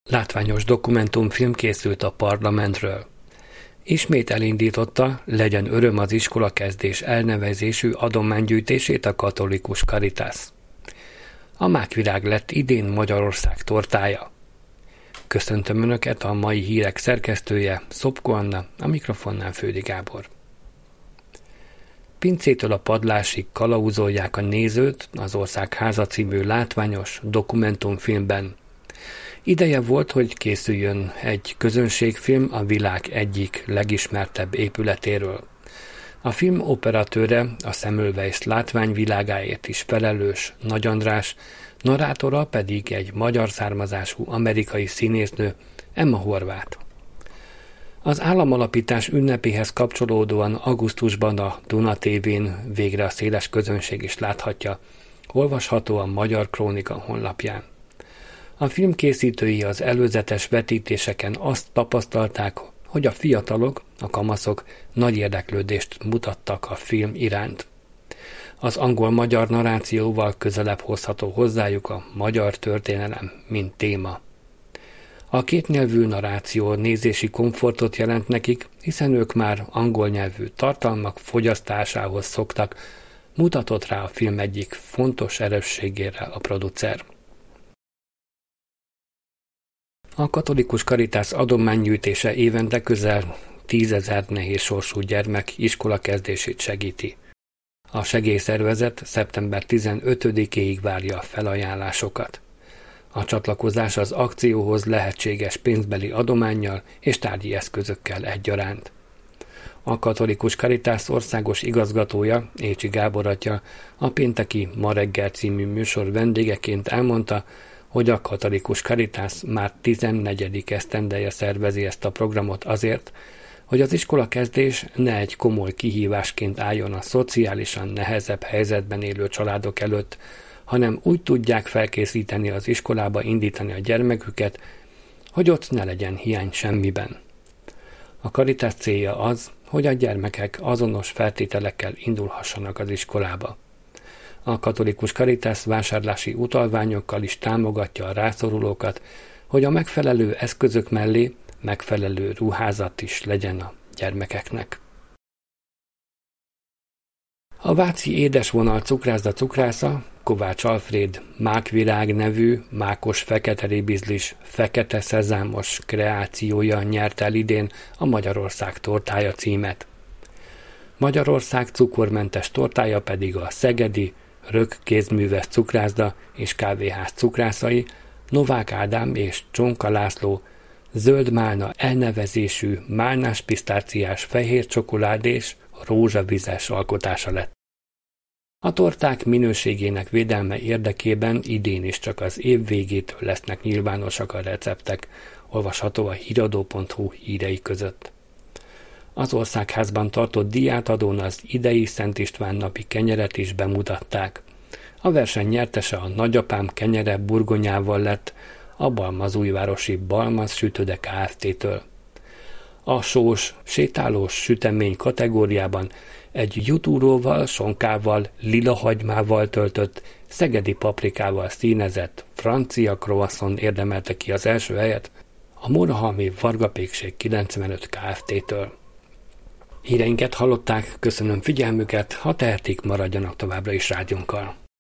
Látványos dokumentumfilm készült a parlamentről. Ismét elindította Legyen öröm az iskolakezdés elnevezésű adománygyűjtését a Katolikus Caritas. A mákvirág lett idén Magyarország tortája. Köszöntöm Önöket, a mai hírek szerkesztője, Szopko Anna, a mikrofonnál Fődi Gábor. Pincétől a padlásig kalauzolják a nézőt az Ország háza című látványos dokumentumfilmben. Ideje volt, hogy készüljön egy közönségfilm a világ egyik legismertebb épületéről. A film operatőre, a Semmelweis látványvilágáért is felelős Nagy András, narrátora pedig egy magyar származású amerikai színésznő, Emma Horváth. Az államalapítás ünnepéhez kapcsolódóan augusztusban a Duna TV-n végre a széles közönség is láthatja, olvasható a Magyar Krónika honlapján. A film készítői az előzetes vetítéseken azt tapasztalták, hogy a fiatalok, a kamaszok nagy érdeklődést mutattak a film iránt. Az angol-magyar narrációval közelebb hozható hozzájuk a magyar történelem, mint téma. A kétnyelvű narráció nézési komfortot jelent nekik, hiszen ők már angol nyelvű tartalmak fogyasztásához szoktak, mutatott rá a film egyik fontos erősségére a producer. A Katolikus Caritas adománygyűjtése évente közel 10 000 nehéz sorsú gyermek iskolakezdését segíti. A segélyszervezet szeptember 15-éig várja a felajánlásokat. A csatlakozás az akcióhoz lehetséges pénzbeli adománnyal és tárgyi eszközökkel egyaránt. A Katolikus Caritas országos igazgatója, Écsi Gábor atya, a pénteki Ma reggel című műsor vendégeként elmondta, hogy a Katolikus Caritas már 14. esztendeje szervezi ezt a programot azért, hogy az iskolakezdés ne egy komoly kihívásként álljon a szociálisan nehezebb helyzetben élő családok előtt, hanem úgy tudják felkészíteni az iskolába indítani a gyermeküket, hogy ott ne legyen hiány semmiben. A Caritas célja az, hogy a gyermekek azonos feltételekkel indulhassanak az iskolába. A Katolikus Caritas vásárlási utalványokkal is támogatja a rászorulókat, hogy a megfelelő eszközök mellé megfelelő ruházat is legyen a gyermekeknek. A váci édesvonal cukrászda cukrásza, Kovács Alfréd mákvirág nevű mákos fekete rébizlis, fekete szezámos kreációja nyert el idén a Magyarország tortája címet. Magyarország cukormentes tortája pedig a szegedi Rök kézműves cukrászda és kávéház cukrászai, Novák Ádám és Csonka László zöld málna elnevezésű málnás pisztáciás fehér csokoládés rózsavizes alkotása lett. A torták minőségének védelme érdekében idén is csak az év végétől lesznek nyilvánosak a receptek, olvasható a híradó.hu hírei között. Az Országházban tartott díjátadón az idei Szent István napi kenyeret is bemutatták. A verseny nyertese a Nagyapám kenyere burgonyával lett a balmazújvárosi Balmaz Sütöde Kft-től. A sós, sétálós sütemény kategóriában egy jutúróval, sonkával, lilahagymával töltött, szegedi paprikával színezett francia croissant érdemelte ki az első helyet a Murahalmi Varga-pékség 95 Kft-től. Híreinket hallották, köszönöm figyelmüket, ha tehetik, maradjanak továbbra is rádiónkkal.